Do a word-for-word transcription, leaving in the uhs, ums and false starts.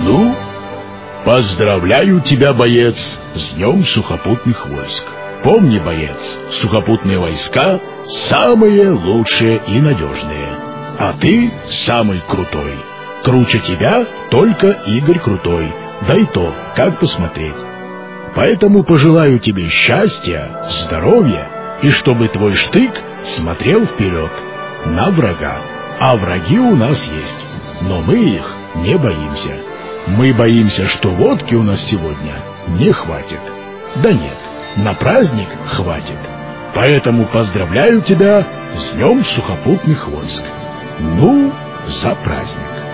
Ну, поздравляю тебя, боец, с Днем сухопутных войск. Помни, боец, сухопутные войска самые лучшие и надежные. А ты самый крутой. Круче тебя только Игорь Крутой. Да и то, как посмотреть. Поэтому пожелаю тебе счастья, здоровья, и чтобы твой штык смотрел вперед, на врага. А враги у нас есть, но мы их не боимся. Мы боимся, что водки у нас сегодня не хватит. Да нет, на праздник хватит. Поэтому поздравляю тебя с Днем сухопутных войск. Ну, за праздник.